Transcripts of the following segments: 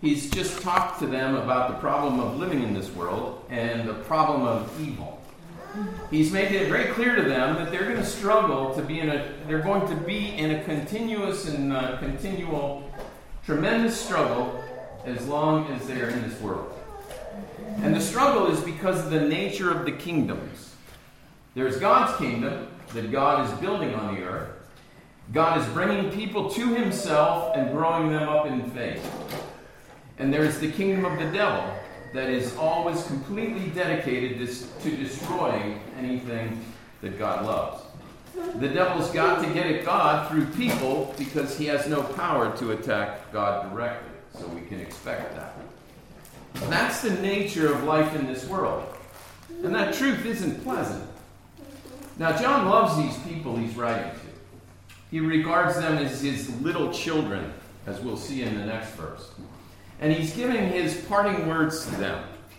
he's just talked to them about the problem of living in this world and the problem of evil. He's made it very clear to them that they're going to struggle to be they're going to be in a continuous and continual, tremendous struggle as long as they're in this world. And the struggle is because of the nature of the kingdoms. There's God's kingdom that God is building on the earth. God is bringing people to himself and growing them up in faith. And there's the kingdom of the devil that is always completely dedicated to destroying anything that God loves. The devil's got to get at God through people because he has no power to attack God directly. So we can expect that. That's the nature of life in this world. And that truth isn't pleasant. Now, John loves these people he's writing to. He regards them as his little children, as we'll see in the next verse. And he's giving his parting words to them.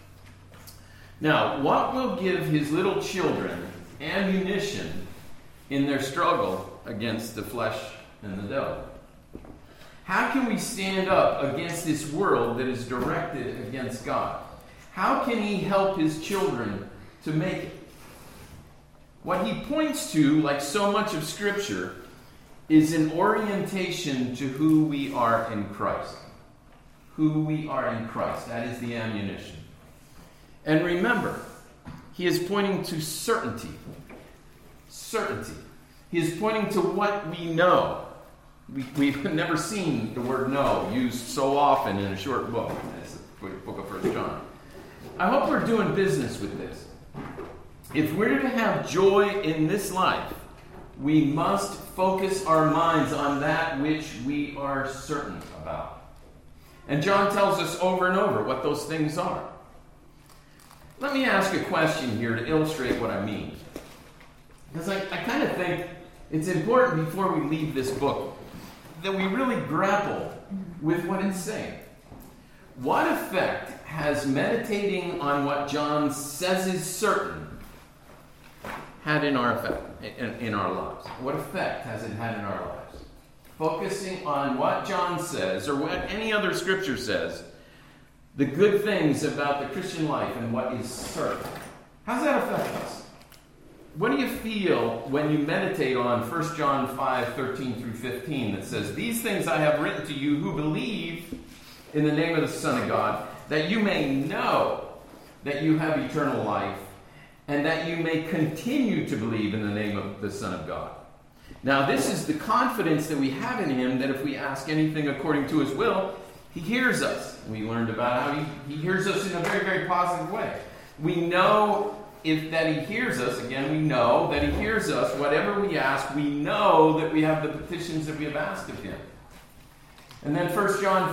Now, what will give his little children ammunition in their struggle against the flesh and the devil? How can we stand up against this world that is directed against God? How can he help his children to make it? What he points to, like so much of Scripture, is an orientation to who we are in Christ. Who we are in Christ. That is the ammunition. And remember, he is pointing to certainty. Certainty. He is pointing to what we know. We've never seen the word know used so often in a short book as the book of 1 John. I hope we're doing business with this. If we're to have joy in this life, we must focus our minds on that which we are certain about. And John tells us over and over what those things are. Let me ask a question here to illustrate what I mean. Because I kind of think it's important before we leave this book that we really grapple with what it's saying. What effect has meditating on what John says is certain had in our lives? What effect has it had in our lives? Focusing on what John says, or what any other scripture says, the good things about the Christian life and what is certain. How does that affect us? What do you feel when you meditate on 1 John 5:13 through 15 that says, "These things I have written to you who believe in the name of the Son of God, that you may know that you have eternal life, and that you may continue to believe in the name of the Son of God." Now, this is the confidence that we have in him, that if we ask anything according to his will, he hears us. We learned about how he hears us in a very, very positive way. We know that he hears us. Again, we know that he hears us. Whatever we ask, we know that we have the petitions that we have asked of him. And then 1 John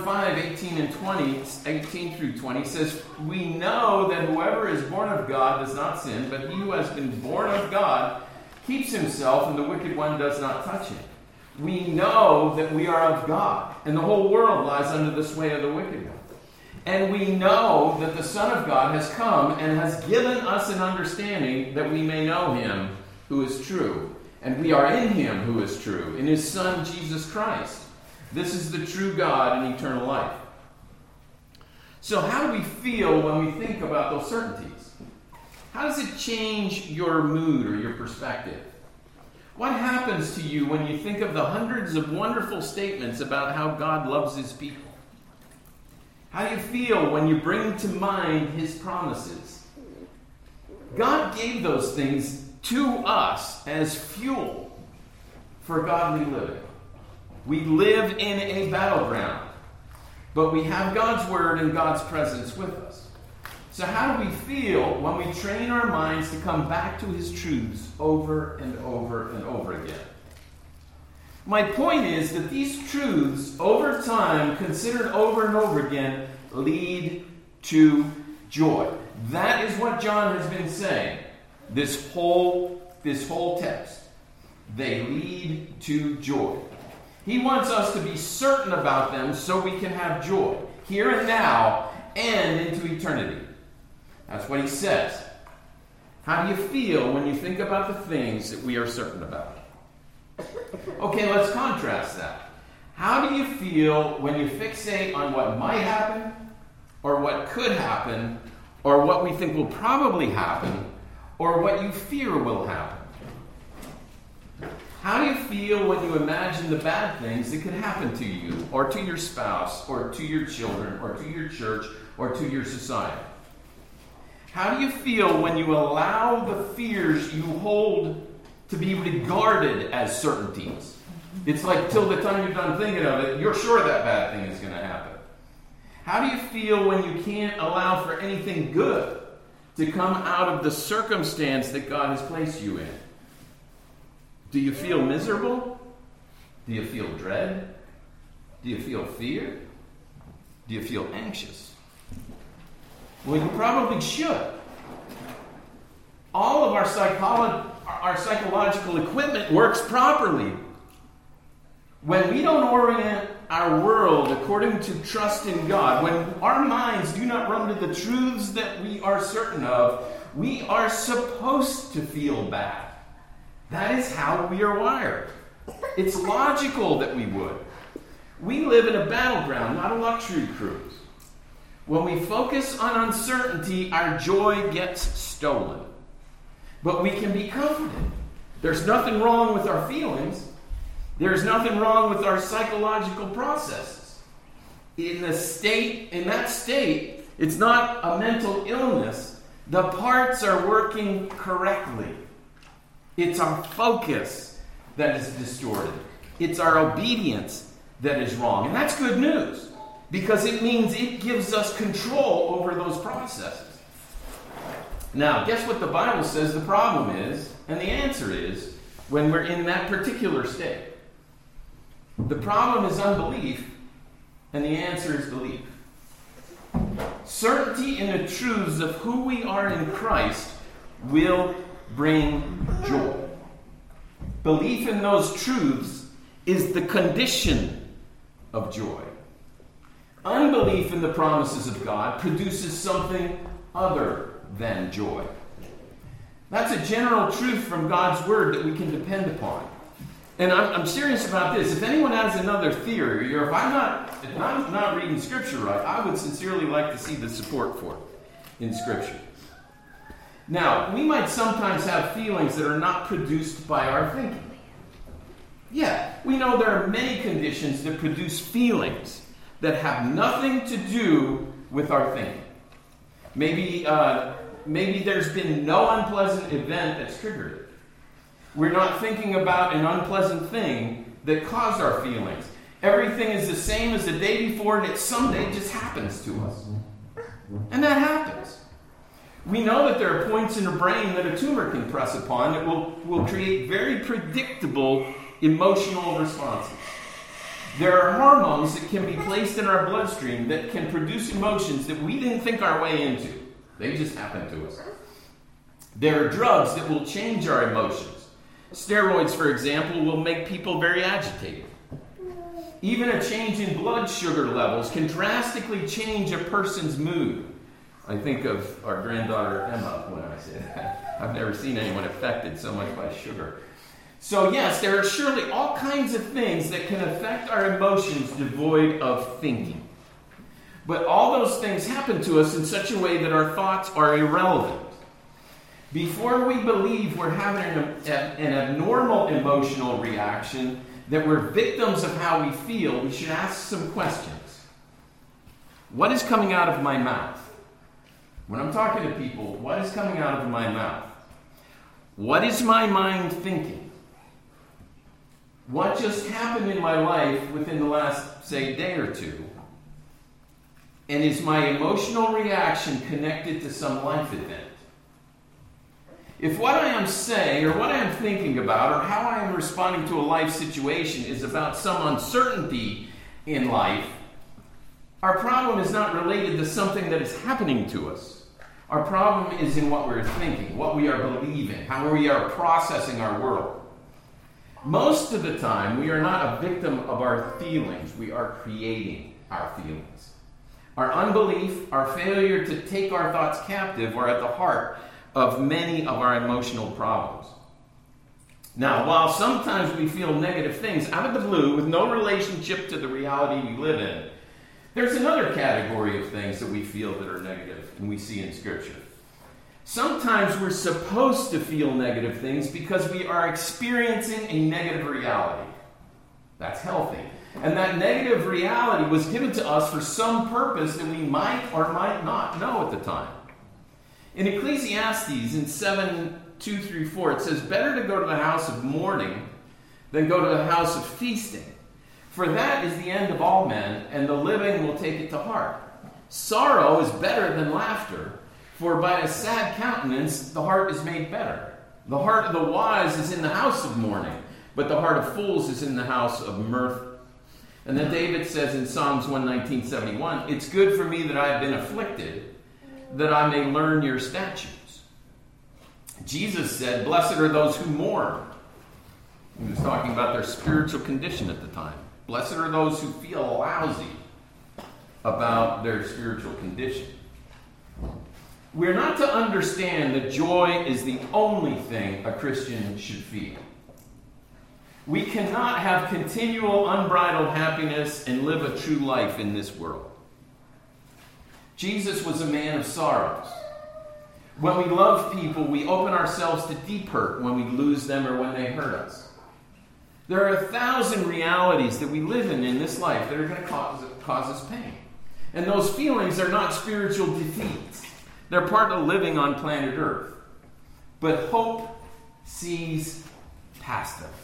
5:18 through 20 says, "We know that whoever is born of God does not sin, but he who has been born of God keeps himself, and the wicked one does not touch him. We know that we are of God, and the whole world lies under the sway of the wicked one. And we know that the Son of God has come and has given us an understanding that we may know him who is true. And we are in him who is true, in his Son Jesus Christ. This is the true God and eternal life." So how do we feel when we think about those certainties? How does it change your mood or your perspective? What happens to you when you think of the hundreds of wonderful statements about how God loves his people? How do you feel when you bring to mind his promises? God gave those things to us as fuel for godly living. We live in a battleground, but we have God's word and God's presence with us. So how do we feel when we train our minds to come back to his truths over and over and over again? My point is that these truths, over time, considered over and over again, lead to joy. That is what John has been saying this whole text. They lead to joy. He wants us to be certain about them so we can have joy, here and now, and into eternity. That's what he says. How do you feel when you think about the things that we are certain about? Okay, let's contrast that. How do you feel when you fixate on what might happen, or what could happen, or what we think will probably happen, or what you fear will happen? How do you feel when you imagine the bad things that could happen to you, or to your spouse, or to your children, or to your church, or to your society? How do you feel when you allow the fears you hold to be regarded as certainties? It's like till the time you're done thinking of it, you're sure that bad thing is going to happen. How do you feel when you can't allow for anything good to come out of the circumstance that God has placed you in? Do you feel miserable? Do you feel dread? Do you feel fear? Do you feel anxious? Well, you probably should. All of our psychological equipment works properly when we don't orient our world according to trust in God, when our minds do not run to the truths that we are certain of, we are supposed to feel bad. That is how we are wired. It's logical that we would. We live in a battleground, not a luxury cruise. When we focus on uncertainty, our joy gets stolen. But we can be comforted. There's nothing wrong with our feelings. There's nothing wrong with our psychological processes. In that state, it's not a mental illness. The parts are working correctly. It's our focus that is distorted. It's our obedience that is wrong. And that's good news, because it means it gives us control over those processes. Now, guess what the Bible says the problem is, and the answer is, when we're in that particular state. The problem is unbelief, and the answer is belief. Certainty in the truths of who we are in Christ will bring joy. Belief in those truths is the condition of joy. Unbelief in the promises of God produces something other than joy. That's a general truth from God's Word that we can depend upon. And I'm serious about this. If anyone has another theory, or if I'm not reading Scripture right, I would sincerely like to see the support for it in Scripture. Now, we might sometimes have feelings that are not produced by our thinking. Yeah, we know there are many conditions that produce feelings that have nothing to do with our thinking. Maybe there's been no unpleasant event that's triggered it. We're not thinking about an unpleasant thing that caused our feelings. Everything is the same as the day before, and it someday just happens to us. And that happens. We know that there are points in the brain that a tumor can press upon that will create very predictable emotional responses. There are hormones that can be placed in our bloodstream that can produce emotions that we didn't think our way into. They just happen to us. There are drugs that will change our emotions. Steroids, for example, will make people very agitated. Even a change in blood sugar levels can drastically change a person's mood. I think of our granddaughter Emma when I say that. I've never seen anyone affected so much by sugar. So yes, there are surely all kinds of things that can affect our emotions devoid of thinking. But all those things happen to us in such a way that our thoughts are irrelevant. Before we believe we're having an abnormal emotional reaction, that we're victims of how we feel, we should ask some questions. What is coming out of my mouth? When I'm talking to people, what is coming out of my mouth? What is my mind thinking? What just happened in my life within the last, say, day or two? And is my emotional reaction connected to some life event? If what I am saying, or what I am thinking about, or how I am responding to a life situation is about some uncertainty in life, our problem is not related to something that is happening to us. Our problem is in what we're thinking, what we are believing, how we are processing our world. Most of the time, we are not a victim of our feelings. We are creating our feelings. Our unbelief, our failure to take our thoughts captive are at the heart of many of our emotional problems. Now, while sometimes we feel negative things out of the blue with no relationship to the reality we live in, there's another category of things that we feel that are negative and we see in Scripture. Sometimes we're supposed to feel negative things because we are experiencing a negative reality. That's healthy. And that negative reality was given to us for some purpose that we might or might not know at the time. In Ecclesiastes, in 7:2-4, it says, "Better to go to the house of mourning than go to the house of feasting. For that is the end of all men, and the living will take it to heart. Sorrow is better than laughter, for by a sad countenance the heart is made better. The heart of the wise is in the house of mourning, but the heart of fools is in the house of mirth." And then David says in Psalms 119:71, "It's good for me that I have been afflicted, that I may learn your statutes." Jesus said, "Blessed are those who mourn." He was talking about their spiritual condition at the time. Blessed are those who feel lousy about their spiritual condition. We're not to understand that joy is the only thing a Christian should feel. We cannot have continual unbridled happiness and live a true life in this world. Jesus was a man of sorrows. When we love people, we open ourselves to deep hurt when we lose them or when they hurt us. There are 1,000 realities that we live in this life that are going to cause us pain. And those feelings are not spiritual defeats. They're part of living on planet Earth. But hope sees past them.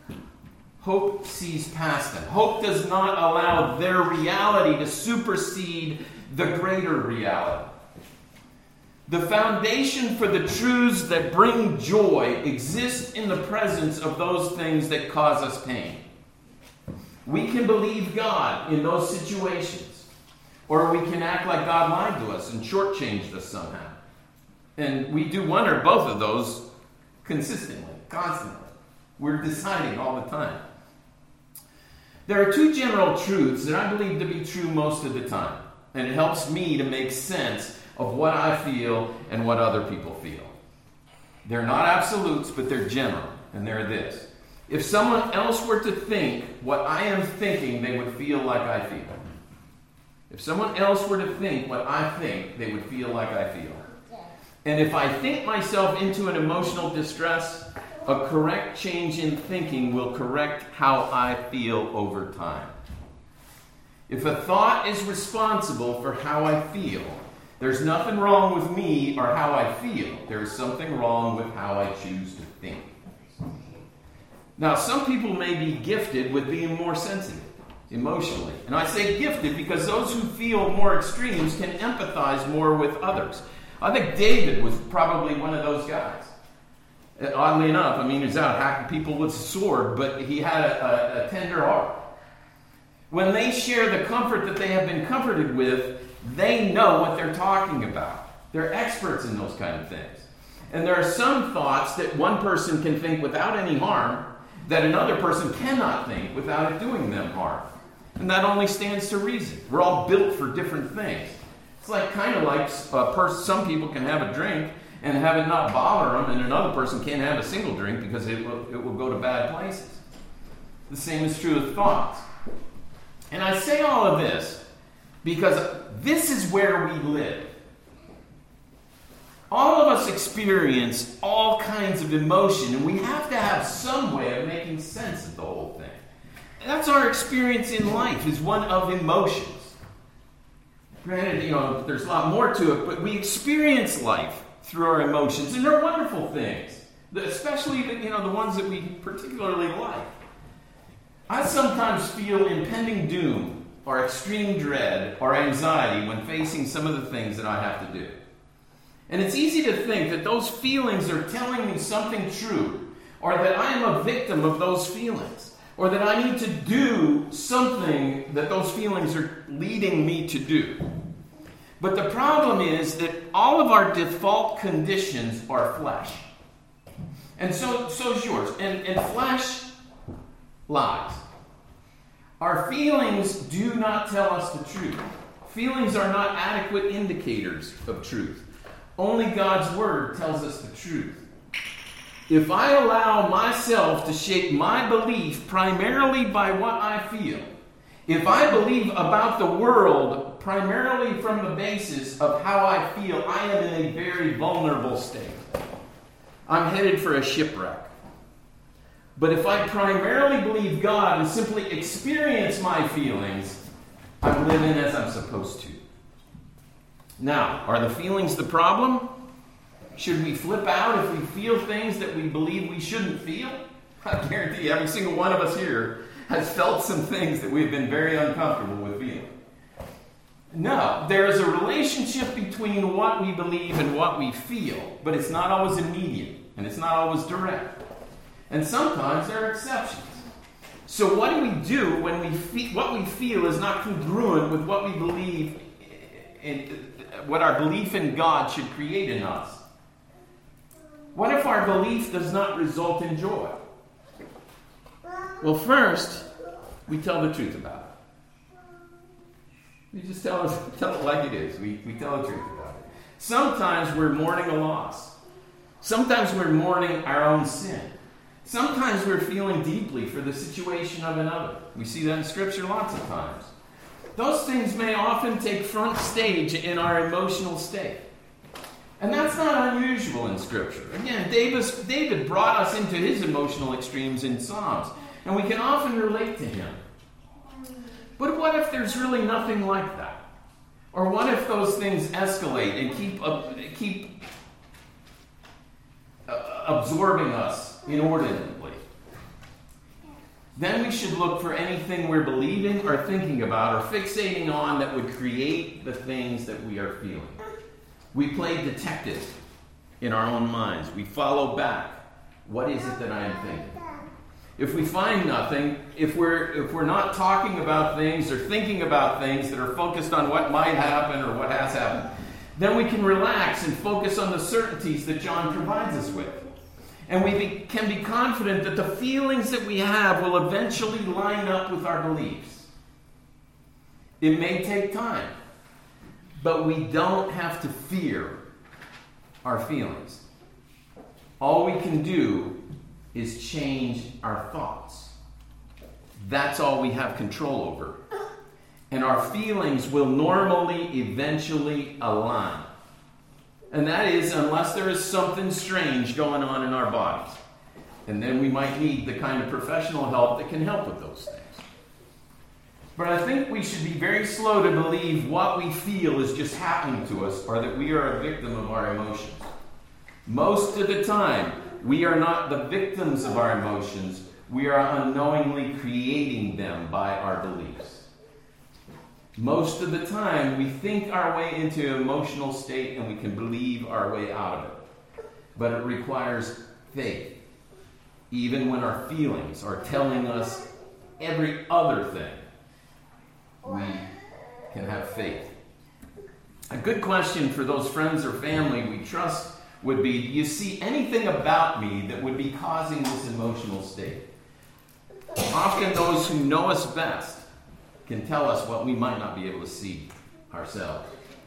Hope sees past them. Hope does not allow their reality to supersede the greater reality. The foundation for the truths that bring joy exists in the presence of those things that cause us pain. We can believe God in those situations, or we can act like God lied to us and shortchanged us somehow. And we do one or both of those consistently, constantly. We're deciding all the time. There are two general truths that I believe to be true most of the time, and it helps me to make sense of what I feel and what other people feel. They're not absolutes, but they're general, and they're this. If someone else were to think what I am thinking, they would feel like I feel. If someone else were to think what I think, they would feel like I feel. And if I think myself into an emotional distress, a correct change in thinking will correct how I feel over time. If a thought is responsible for how I feel, there's nothing wrong with me or how I feel. There's something wrong with how I choose to think. Now, some people may be gifted with being more sensitive emotionally. And I say gifted because those who feel more extremes can empathize more with others. I think David was probably one of those guys. Oddly enough, I mean, he was out hacking people with a sword, but he had a tender heart. When they share the comfort that they have been comforted with, they know what they're talking about. They're experts in those kind of things. And there are some thoughts that one person can think without any harm that another person cannot think without it doing them harm. And that only stands to reason. We're all built for different things. It's kind of like some people can have a drink and have it not bother them, and another person can't have a single drink because it will go to bad places. The same is true of thoughts. And I say all of this because this is where we live. All of us experience all kinds of emotion, and we have to have some way of making sense of the whole thing. And that's our experience in life, is one of emotions. Granted, there's a lot more to it, but we experience life through our emotions, and they're wonderful things, especially the ones that we particularly like. I sometimes feel impending doom or extreme dread or anxiety when facing some of the things that I have to do. And it's easy to think that those feelings are telling me something true, or that I am a victim of those feelings, or that I need to do something that those feelings are leading me to do. But the problem is that all of our default conditions are flesh. And so is yours. And flesh lies. Our feelings do not tell us the truth. Feelings are not adequate indicators of truth. Only God's Word tells us the truth. if I allow myself to shape my belief primarily by what I feel, if I believe about the world primarily from the basis of how I feel, I am in a very vulnerable state. I'm headed for a shipwreck. But if I primarily believe God and simply experience my feelings, I'm living as I'm supposed to. Now, are the feelings the problem? Should we flip out if we feel things that we believe we shouldn't feel? I guarantee you, every single one of us here has felt some things that we've been very uncomfortable with feeling. No, there is a relationship between what we believe and what we feel, but it's not always immediate, and it's not always direct. And sometimes there are exceptions. So what do we do when what we feel is not congruent with what we believe and what our belief in God should create in us? What if our belief does not result in joy? Well, first, we tell the truth about it. We just tell it like it is. We tell the truth about it. Sometimes we're mourning a loss. Sometimes we're mourning our own sin. Sometimes we're feeling deeply for the situation of another. We see that in Scripture lots of times. Those things may often take front stage in our emotional state. And that's not unusual in Scripture. Again, David brought us into his emotional extremes in Psalms, and we can often relate to him. But what if there's really nothing like that? Or what if those things escalate and keep absorbing us inordinately? Then we should look for anything we're believing or thinking about or fixating on that would create the things that we are feeling. We play detective in our own minds. We follow back. What is it that I am thinking? If we find nothing, if we're not talking about things or thinking about things that are focused on what might happen or what has happened, then we can relax and focus on the certainties that John provides us with. And we can be confident that the feelings that we have will eventually line up with our beliefs. It may take time, but we don't have to fear our feelings. All we can do is change our thoughts. That's all we have control over. And our feelings will normally, eventually align. And that is unless there is something strange going on in our bodies. And then we might need the kind of professional help that can help with those things. But I think we should be very slow to believe what we feel is just happening to us or that we are a victim of our emotions. Most of the time, we are not the victims of our emotions. We are unknowingly creating them by our beliefs. Most of the time, we think our way into an emotional state and we can believe our way out of it. But it requires faith. Even when our feelings are telling us every other thing, we can have faith. A good question for those friends or family we trust would be, do you see anything about me that would be causing this emotional state? Often those who know us best can tell us what we might not be able to see ourselves.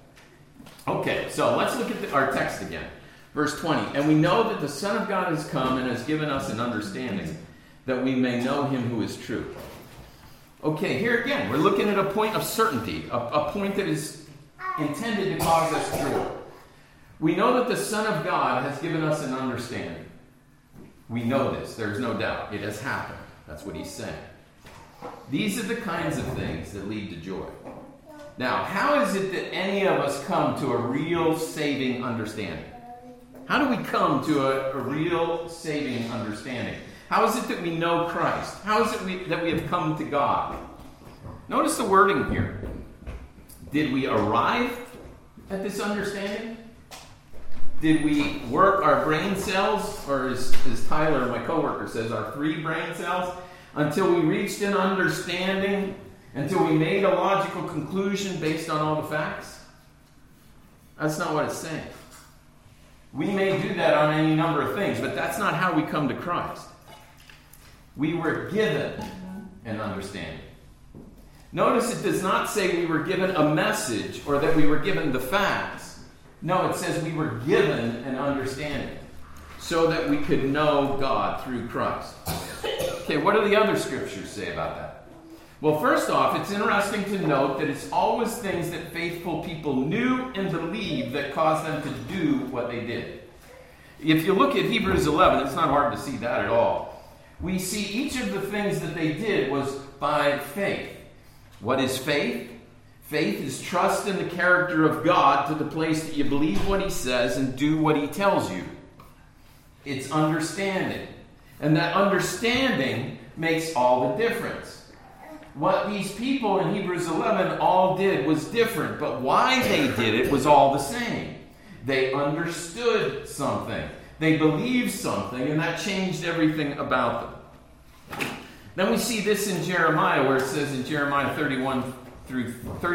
Okay, so let's look at our text again. Verse 20. And we know that the Son of God has come and has given us an understanding that we may know him who is true. Okay, here again, we're looking at a point of certainty, a point that is intended to cause us joy. We know that the Son of God has given us an understanding. We know this, there's no doubt. It has happened. That's what he's saying. These are the kinds of things that lead to joy. Now, how is it that any of us come to a real saving understanding? How do we come to a real saving understanding? How is it that we know Christ? How is it that we have come to God? Notice the wording here. Did we arrive at this understanding? Did we work our brain cells, or as Tyler, my coworker, says, our 3 brain cells, until we reached an understanding, until we made a logical conclusion based on all the facts? That's not what it's saying. We may do that on any number of things, but that's not how we come to Christ. We were given an understanding. Notice it does not say we were given a message or that we were given the facts. No, it says we were given an understanding. so that we could know God through Christ. Okay, what do the other scriptures say about that? Well, first off, it's interesting to note that it's always things that faithful people knew and believed that caused them to do what they did. If you look at Hebrews 11, it's not hard to see that at all. We see each of the things that they did was by faith. What is faith? Faith is trust in the character of God to the place that you believe what he says and do what he tells you. It's understanding. And that understanding makes all the difference. What these people in Hebrews 11 all did was different, but why they did it was all the same. They understood something. They believed something, and that changed everything about them. Then we see this in Jeremiah, where it says in Jeremiah 31 through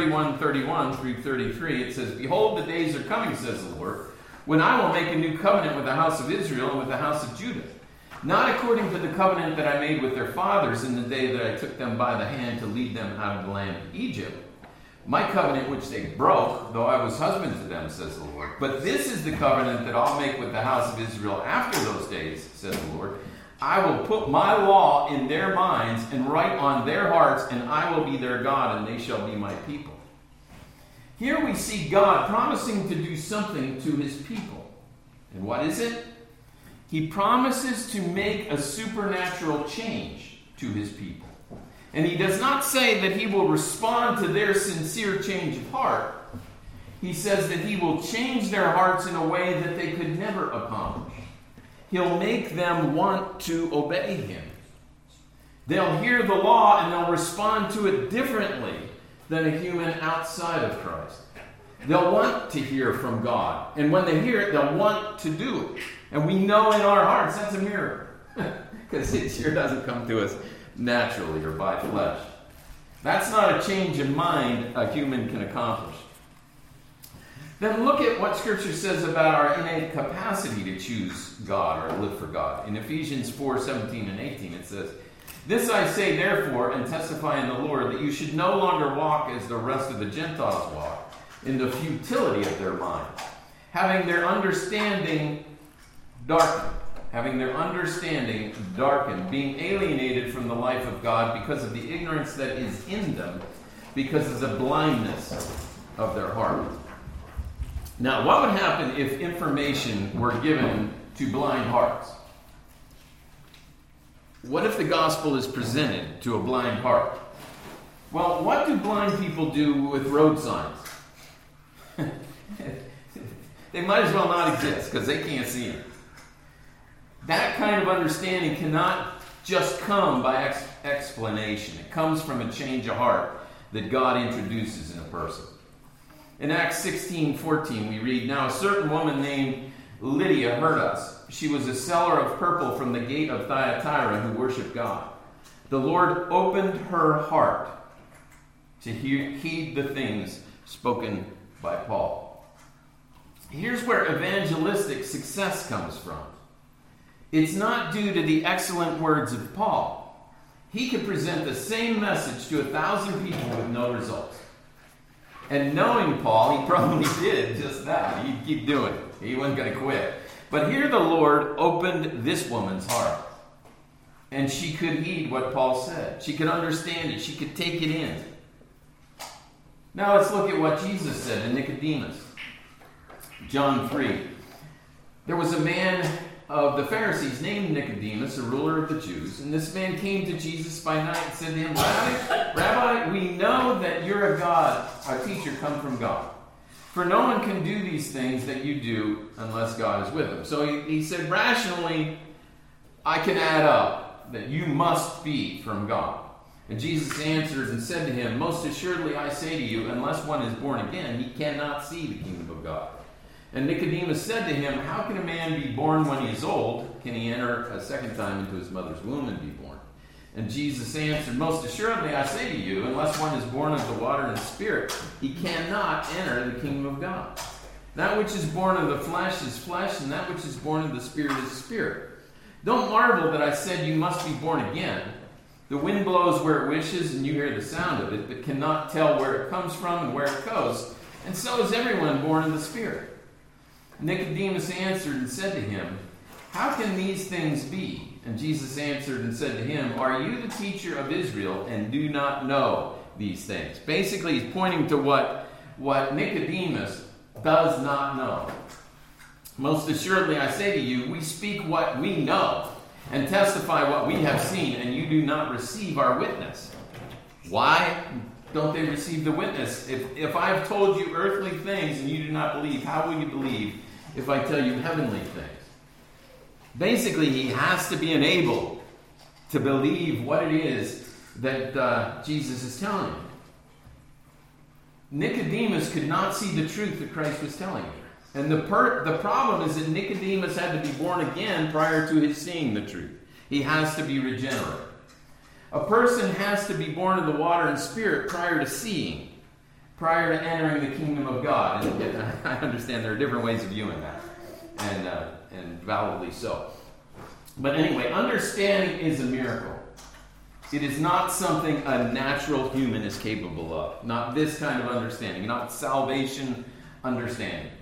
33, it says, "Behold, the days are coming, says the Lord, when I will make a new covenant with the house of Israel and with the house of Judah, not according to the covenant that I made with their fathers in the day that I took them by the hand to lead them out of the land of Egypt. My covenant which they broke, though I was husband to them, says the Lord. But this is the covenant that I'll make with the house of Israel after those days, says the Lord. I will put my law in their minds and write on their hearts, and I will be their God, and they shall be my people." Here we see God promising to do something to his people. And what is it? He promises to make a supernatural change to his people. And he does not say that he will respond to their sincere change of heart. He says that he will change their hearts in a way that they could never accomplish. He'll make them want to obey him. They'll hear the law and they'll respond to it differently than a human outside of Christ. They'll want to hear from God. And when they hear it, they'll want to do it. And we know in our hearts that's a miracle. Because it sure doesn't come to us naturally or by flesh. That's not a change of mind a human can accomplish. Then look at what Scripture says about our innate capacity to choose God or live for God. In Ephesians 4:17 and 18 it says, "This I say therefore and testify in the Lord, that you should no longer walk as the rest of the Gentiles walk, in the futility of their mind, having their understanding darkened, being alienated from the life of God because of the ignorance that is in them, because of the blindness of their heart." Now, what would happen if information were given to blind hearts? What if the gospel is presented to a blind heart? Well, what do blind people do with road signs? They might as well not exist because they can't see them. That kind of understanding cannot just come by explanation. It comes from a change of heart that God introduces in a person. In Acts 16:14 we read, "Now a certain woman named Lydia heard us. She was a seller of purple from the gate of Thyatira who worshiped God. The Lord opened her heart to heed the things spoken by Paul." Here's where evangelistic success comes from. It's not due to the excellent words of Paul. He could present the same message to 1,000 people with no results. And knowing Paul, he probably did just that. He'd keep doing it. He wasn't going to quit. But here the Lord opened this woman's heart. And she could heed what Paul said. She could understand it. She could take it in. Now let's look at what Jesus said to Nicodemus. John 3. There was a man of the Pharisees named Nicodemus, a ruler of the Jews. And this man came to Jesus by night and said to him, Rabbi, we know that you're a teacher come from God. For no one can do these things that you do unless God is with him. So he said, rationally, I can add up that you must be from God. And Jesus answered and said to him, most assuredly I say to you, unless one is born again, he cannot see the kingdom of God. And Nicodemus said to him, how can a man be born when he is old? Can he enter a second time into his mother's womb and be born? And Jesus answered, most assuredly I say to you, unless one is born of the water and the Spirit, he cannot enter the kingdom of God. That which is born of the flesh is flesh, and that which is born of the Spirit is spirit. Don't marvel that I said you must be born again. The wind blows where it wishes, and you hear the sound of it, but cannot tell where it comes from and where it goes. And so is everyone born of the Spirit. Nicodemus answered and said to him, "How can these things be?" And Jesus answered and said to him, "Are you the teacher of Israel and do not know these things?" Basically, he's pointing to what Nicodemus does not know. "Most assuredly, I say to you, we speak what we know and testify what we have seen, and you do not receive our witness." Why don't they receive the witness? If I've told you earthly things and you do not believe, how will you believe if I tell you heavenly things? Basically, he has to be enabled to believe what it is that Jesus is telling him. Nicodemus could not see the truth that Christ was telling him. And the problem is that Nicodemus had to be born again prior to his seeing the truth. He has to be regenerate. A person has to be born of the water and spirit prior to seeing, prior to entering the kingdom of God. And I understand there are different ways of viewing that, and validly so. But anyway, understanding is a miracle. It is not something a natural human is capable of. Not this kind of understanding, not salvation understanding.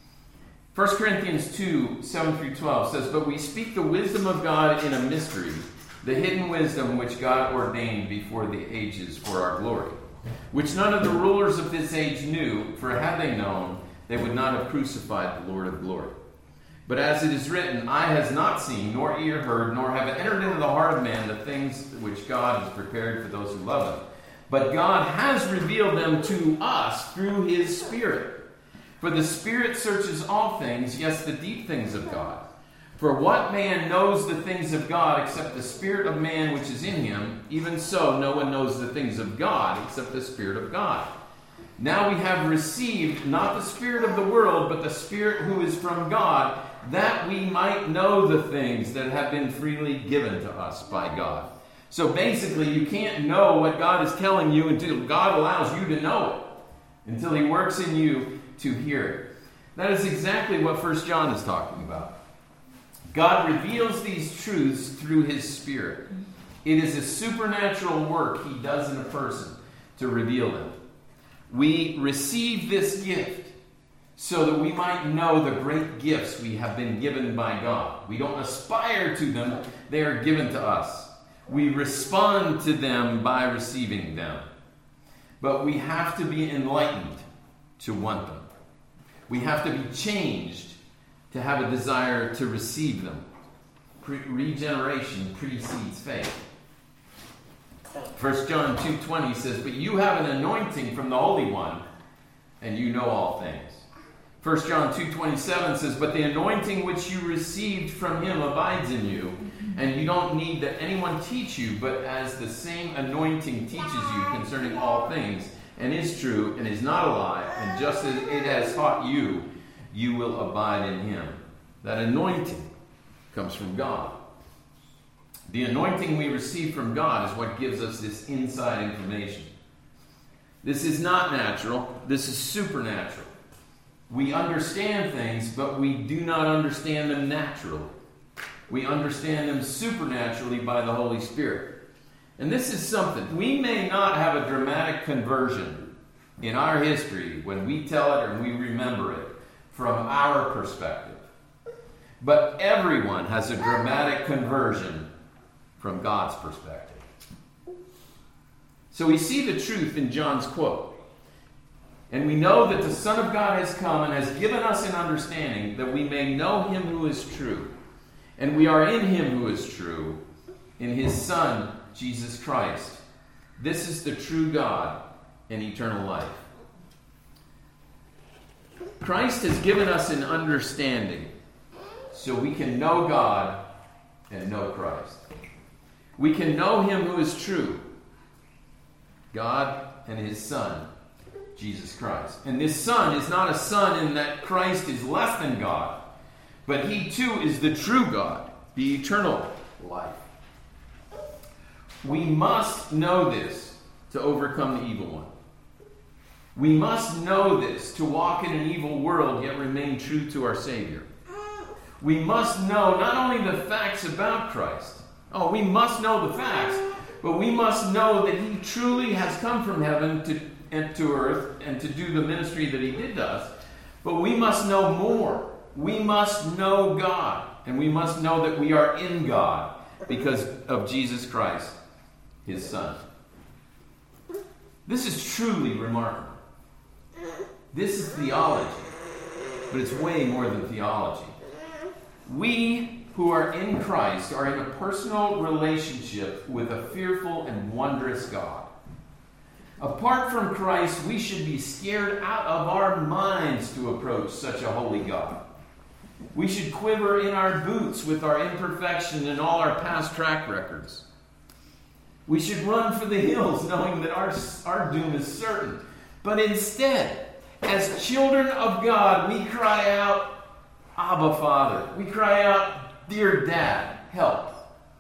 1 Corinthians 2, 7 through 12 says, "But we speak the wisdom of God in a mystery, the hidden wisdom which God ordained before the ages for our glory, which none of the rulers of this age knew, for had they known, they would not have crucified the Lord of glory. But as it is written, eye has not seen, nor ear heard, nor have entered into the heart of man the things which God has prepared for those who love him. But God has revealed them to us through his Spirit. For the Spirit searches all things, yes, the deep things of God. For what man knows the things of God except the spirit of man which is in him? Even so, no one knows the things of God except the Spirit of God. Now we have received not the spirit of the world, but the Spirit who is from God, that we might know the things that have been freely given to us by God." So basically, you can't know what God is telling you until God allows you to know it, until he works in you to hear it. That is exactly what 1 John is talking about. God reveals these truths through his Spirit. It is a supernatural work he does in a person to reveal them. We receive this gift so that we might know the great gifts we have been given by God. We don't aspire to them, they are given to us. We respond to them by receiving them. But we have to be enlightened to want them. We have to be changed to have a desire to receive them. Regeneration precedes faith. 1 John 2:20 says, "But you have an anointing from the Holy One, and you know all things." 1 John 2:27 says, "But the anointing which you received from him abides in you, and you don't need that anyone teach you, but as the same anointing teaches you concerning all things, and is true, and is not a lie, and just as it has taught you, you will abide in him." That anointing comes from God. The anointing we receive from God is what gives us this inside information. This is not natural. This is supernatural. We understand things, but we do not understand them naturally. We understand them supernaturally by the Holy Spirit. And this is something. We may not have a dramatic conversion in our history when we tell it and we remember it from our perspective. But everyone has a dramatic conversion from God's perspective. So we see the truth in John's quote. And we know that the Son of God has come and has given us an understanding that we may know him who is true. And we are in him who is true, in his Son, Jesus Christ. This is the true God and eternal life. Christ has given us an understanding so we can know God and know Christ. We can know him who is true, God and his Son, Jesus Christ. And this Son is not a son in that Christ is less than God, but he too is the true God, the eternal life. We must know this to overcome the evil one. We must know this to walk in an evil world yet remain true to our Savior. We must know not only the facts about Christ. Oh, we must know the facts, but we must know that he truly has come from heaven to earth and to do the ministry that he did to us. But we must know more. We must know God, and we must know that we are in God because of Jesus Christ, his Son. This is truly remarkable. This is theology, but it's way more than theology. We who are in Christ are in a personal relationship with a fearful and wondrous God. Apart from Christ, we should be scared out of our minds to approach such a holy God. We should quiver in our boots with our imperfection and all our past track records. We should run for the hills knowing that our doom is certain. But instead, as children of God, we cry out, Abba, Father. We cry out, Dear Dad, help.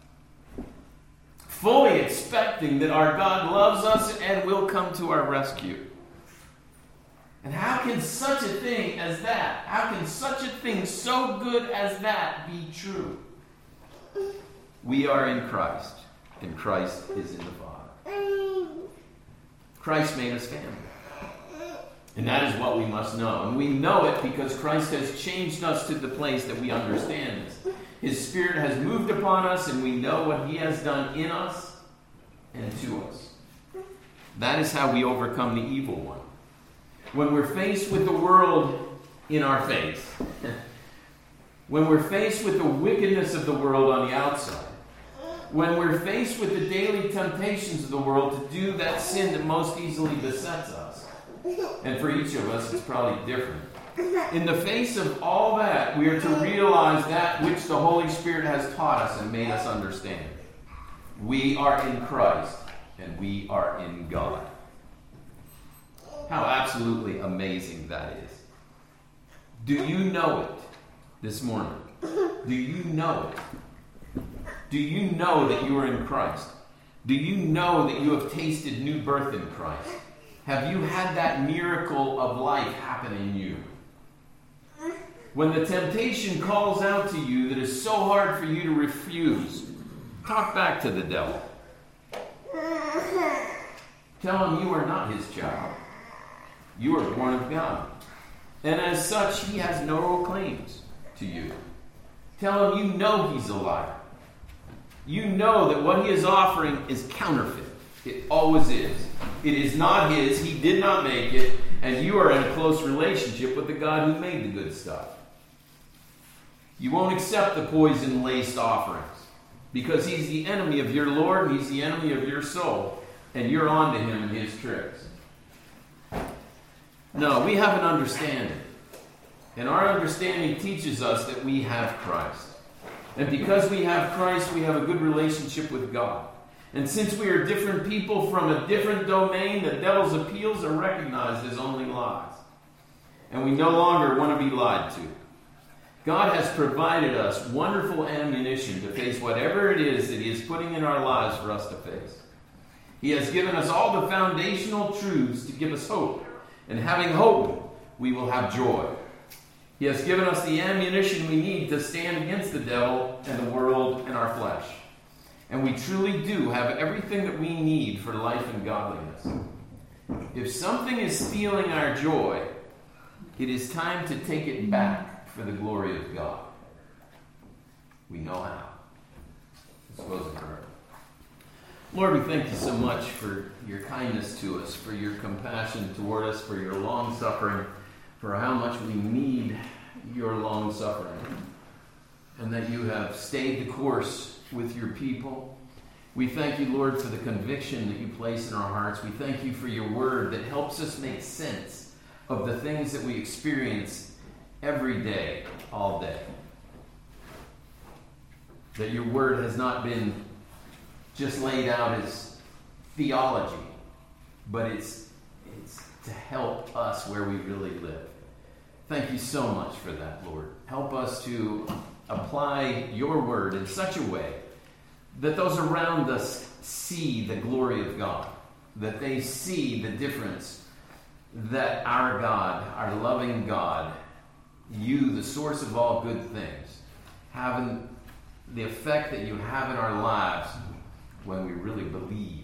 Fully expecting that our God loves us and will come to our rescue. And how can such a thing as that, how can such a thing so good as that be true? We are in Christ, and Christ is in the Father. Christ made us family. And that is what we must know. And we know it because Christ has changed us to the place that we understand this. His Spirit has moved upon us, and we know what he has done in us and to us. That is how we overcome the evil one. When we're faced with the world in our face, when we're faced with the wickedness of the world on the outside, when we're faced with the daily temptations of the world to do that sin that most easily besets us, and for each of us it's probably different. In the face of all that, we are to realize that which the Holy Spirit has taught us and made us understand. We are in Christ, and we are in God. How absolutely amazing that is. Do you know it this morning? Do you know it? Do you know that you are in Christ? Do you know that you have tasted new birth in Christ? Have you had that miracle of life happen in you? When the temptation calls out to you that is so hard for you to refuse, talk back to the devil. Tell him you are not his child. You are born of God. And as such, he has no claims to you. Tell him you know he's a liar. You know that what he is offering is counterfeit. It always is. It is not his. He did not make it. And you are in a close relationship with the God who made the good stuff. You won't accept the poison-laced offerings because he's the enemy of your Lord and he's the enemy of your soul. And you're on to him and his tricks. No, we have an understanding. And our understanding teaches us that we have Christ. And because we have Christ, we have a good relationship with God. And since we are different people from a different domain, the devil's appeals are recognized as only lies. And we no longer want to be lied to. God has provided us wonderful ammunition to face whatever it is that he is putting in our lives for us to face. He has given us all the foundational truths to give us hope. And having hope, we will have joy. He has given us the ammunition we need to stand against the devil and the world and our flesh. And we truly do have everything that we need for life and godliness. If something is stealing our joy, it is time to take it back for the glory of God. We know how. Let's close in prayer. Lord, we thank you so much for your kindness to us, for your compassion toward us, for your long-suffering, for how much we need your long-suffering, and that you have stayed the course with your people. We thank you, Lord, for the conviction that you place in our hearts. We thank you for your word that helps us make sense of the things that we experience every day, all day. That your word has not been just laid out as theology, but it's to help us where we really live. Thank you so much for that, Lord. Help us to apply your word in such a way that those around us see the glory of God, that they see the difference that our God, our loving God, you, the source of all good things, having the effect that you have in our lives when we really believe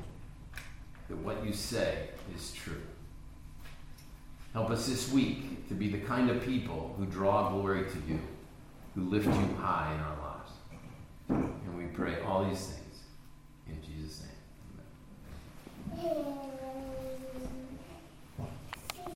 that what you say is true. Help us this week to be the kind of people who draw glory to you, who lift you high in our lives. And we pray all these things in Jesus' name. Amen.